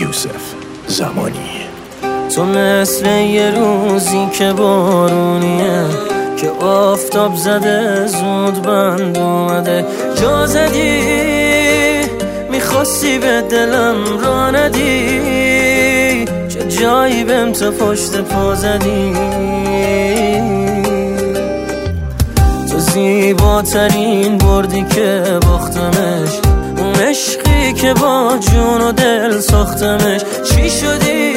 یوسف زمانی. تو مثل یه روزی که بارونیه، که آفتاب زده زود بند اومده. جا زدی میخواستی به دلم را ندی، چه جایی بهم تو پشت پا زدی. تو زیباترین بردی که باختمش، اون عشقی که با جون و دل ساختمش. چی شدی؟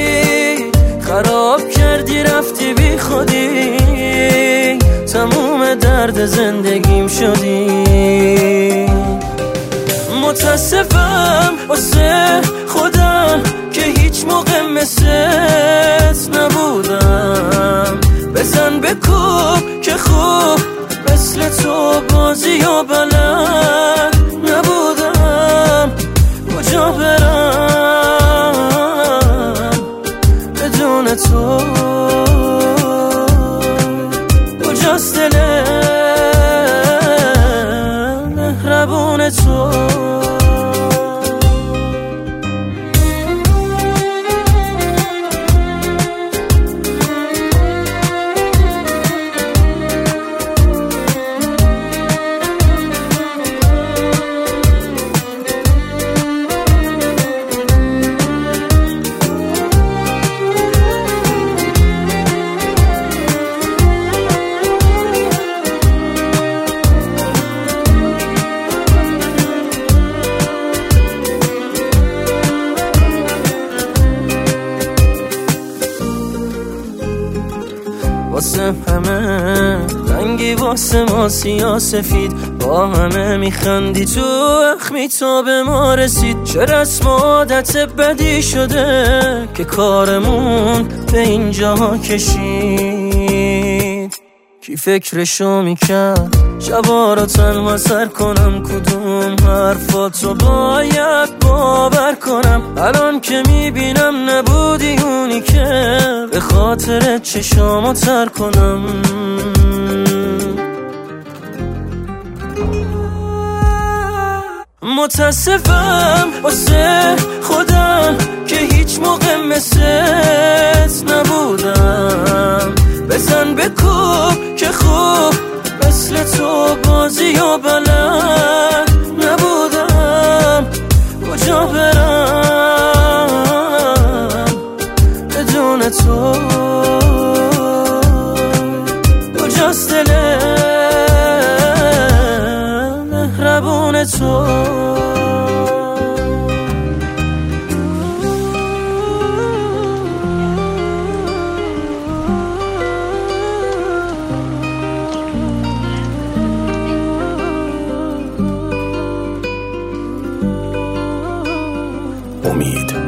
خراب کردی رفتی بی خودی، تموم درد زندگیم شدی. متاسفم واسه خودم که هیچ موقع مثلت نبودم. بزن بکوب که خوب مثل تو بازی و بلد نبودم. کجا برم بدون تو؟ کجاست دل مهربون تو؟ واسه همه رنگی، واسه ما سیاه سفید، با همه میخندی تو اخمی تا به ما رسید. چه رسم و عادت بدی شده که کارمون به اینجا کشید. کی فکرشو میکرد شبا رو تنها سر کنم، کدوم حرفاتو باید باور کنم. الان که میبینم نبودی اونی که به خاطر چشامو تر کنم. متاسفم واسه خودم که هیچ موقع مثلت نبودم. بزن بکوب که خوب مثل تو بازی و بلد نبودم. کجا برم بدون تو؟ کجاست دل مهربون تو؟ امید